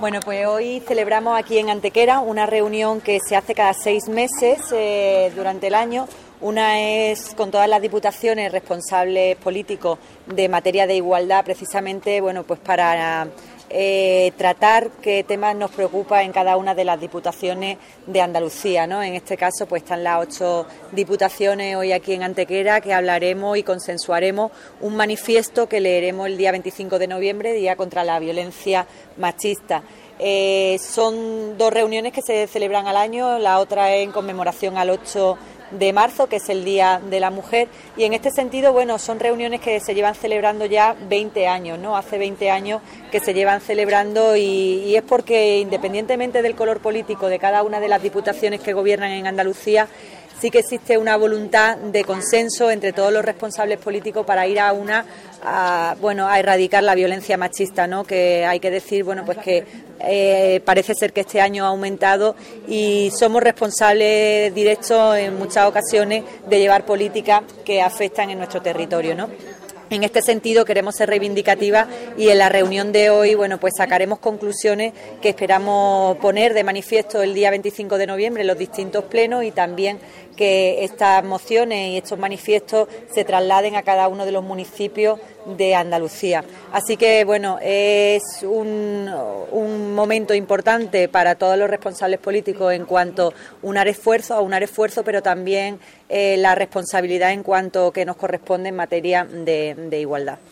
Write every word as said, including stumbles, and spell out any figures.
Bueno, pues hoy celebramos aquí en Antequera una reunión que se hace cada seis meses eh, durante el año. Una es con todas las diputaciones responsables políticos de materia de igualdad, precisamente, bueno, pues para eh, tratar qué temas nos preocupa en cada una de las diputaciones de Andalucía, ¿no? En este caso, pues están las ocho diputaciones hoy aquí en Antequera, que hablaremos y consensuaremos un manifiesto que leeremos el día veinticinco de noviembre, Día contra la Violencia Machista. Eh, son dos reuniones que se celebran al año, la otra es en conmemoración al ocho de marzo, que es el Día de la Mujer, y en este sentido, bueno, son reuniones que se llevan celebrando ya veinte años, ¿no? Hace veinte años que se llevan celebrando y, y es porque, independientemente del color político de cada una de las diputaciones que gobiernan en Andalucía, sí que existe una voluntad de consenso entre todos los responsables políticos para ir a una a, bueno, a erradicar la violencia machista, ¿no? Que hay que decir, bueno, pues que eh, parece ser que este año ha aumentado y somos responsables directos en muchas ocasiones de llevar políticas que afectan en nuestro territorio, ¿no? En este sentido queremos ser reivindicativas y en la reunión de hoy, bueno, pues sacaremos conclusiones que esperamos poner de manifiesto el día veinticinco de noviembre en los distintos plenos y también que estas mociones y estos manifiestos se trasladen a cada uno de los municipios de Andalucía. Así que, bueno, es un, un momento importante para todos los responsables políticos en cuanto a unar esfuerzo, a unar esfuerzo, pero también eh, la responsabilidad en cuanto que nos corresponde en materia de, de igualdad.